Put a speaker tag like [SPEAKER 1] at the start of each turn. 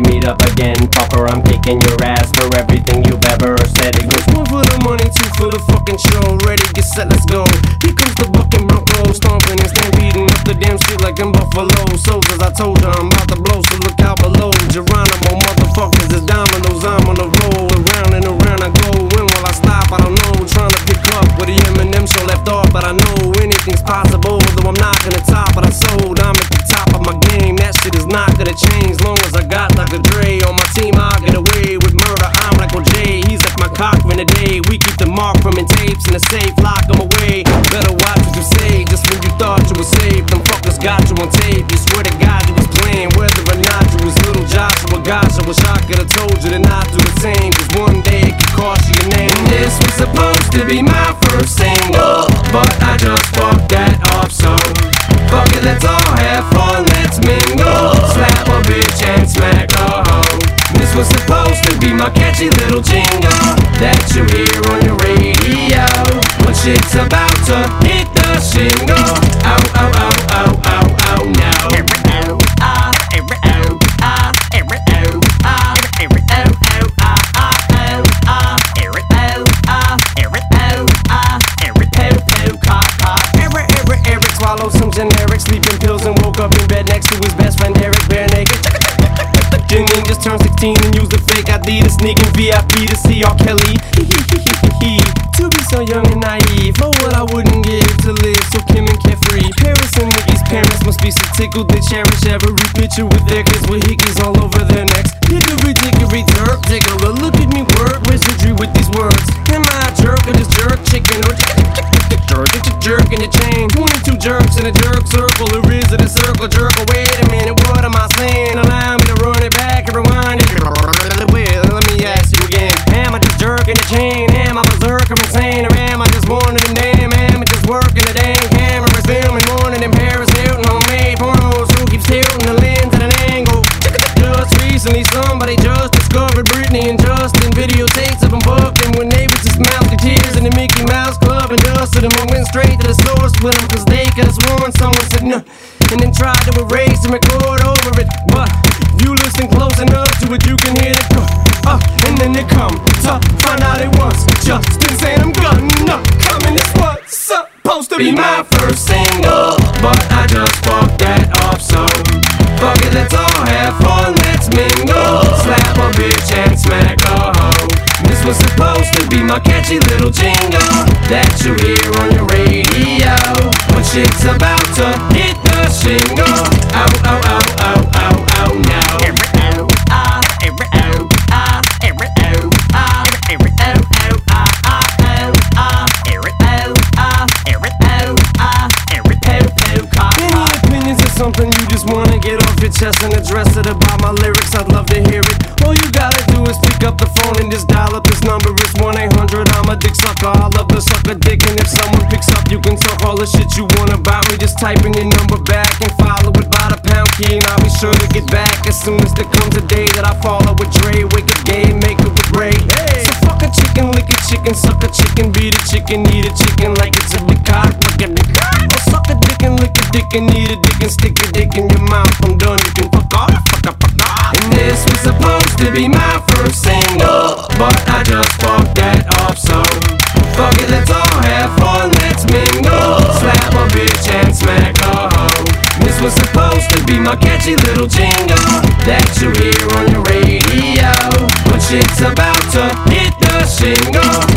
[SPEAKER 1] meet up again. Papa, I'm kicking your ass for everything you've ever said. It goes one for the money, two for the fucking show. Ready, get set, let's go. Here comes the bucking Bronco, stomping and stampeding up the damn street like them buffalo soldiers. I told you I'm about to blow, so look out below. Geronimo, motherfuckers is dominoes. I'm on the roll, around and around I go. When will I stop? I don't know. Trying to pick up where the Eminem show left off, but I know anything's possible. Though I'm not gonna top, but I sold. I'm at the top of my game. That shit is not gonna change. Long as I got Dr. Dre on my team, I'll get away with murder. I'm like OJ, he's like my cock in the day. We keep the mark from in tapes in the safe, lock them away. Better watch what you say, just when you thought you were safe. Them fuckers got you on tape. You swear to God you was playing, whether or not you was little Joshua. Gosh, I wish I could've told you to not do the same, cause one day it could cost you your name. This was supposed to be my first single, but I just fucked that up, so fuck it, let's all have fun, let's mingle. Slap a bitch and smack a hoe. This was supposed to be my catchy little jingle that you hear on your radio when shit's about to hit the shingle. Ow, ow, ow, ow, ow, ow, now. Swallowed some generic sleeping pills and woke up in bed next to his best friend Eric, bare naked. Then just turned 16 and used a fake ID to sneak in VIP to see R. Kelly. To be so young and naive, for what I wouldn't give to live so Kim and carefree. Paris and Mickey's parents must be so tickled they cherish every picture with their kids with hickeys all over their necks. Hickory dickory jerk, tickler, look at me work wizardry with these words. Am I a jerk or just jerk chicken or jerk in the chain? 22 jerks in a jerk circle, or is it a circle jerk? Oh, wait a minute, what am I saying? Allow me to run it back and rewind it. Let me ask you again. Am I just jerking the chain? Am I berserk or insane? Or am I just one of them damn amateurs working the dang cameras, filming one of them Paris Hilton homemade pornos who keeps tilting the lens at an angle? Just recently somebody just discovered Britney and Justin videotapes of them fucking when they was just mouthy tears in the Mickey Mouse Club, and dusted them and went straight to the source with them cause they could've sworn someone said no and then tried to erase and record over it. But if you listen close enough to it, you can hear it go and then it come to find out it was Justin saying I'm gonna come, and this was supposed to be my first single, but I just fucked that up, so fuck it, let's all have fun, let's mingle. Slap a bitch and smack a hoe. This was supposed to be my catchy little jingle that you hear on your radio when shit's about to hit the shingle. Ow, ow, ow, ow, ow, ow, now. Something you just wanna get off your chest and address it about my lyrics, I'd love to hear it. All you gotta do is pick up the phone and just dial up this number. It's 1-800 I'm a dick sucker. I love to suck a dick, and if someone picks up you can talk all the shit you want about me. Just type in your number back and follow it by the pound key, and I'll be sure to get back as soon as there comes a day that I follow with Dre. Wake up gay, make up with Ray. Hey. So fuck a chicken, lick a chicken, suck a chicken, beat a chicken, eat a chicken like it's a big cock. Fuck a dick. Or suck a dick and lick a dick and eat a dick and stick a dick in your mouth. I'm done, you can fuck off, fuck up, fuck off. And this was supposed to be my first single, but I just fucked that up, so fuck it, let's all have fun, let's mingle. Slap a bitch and smack a hoe. This was supposed to be my catchy little jingle that you hear on your radio when shit's about to hit the shingle.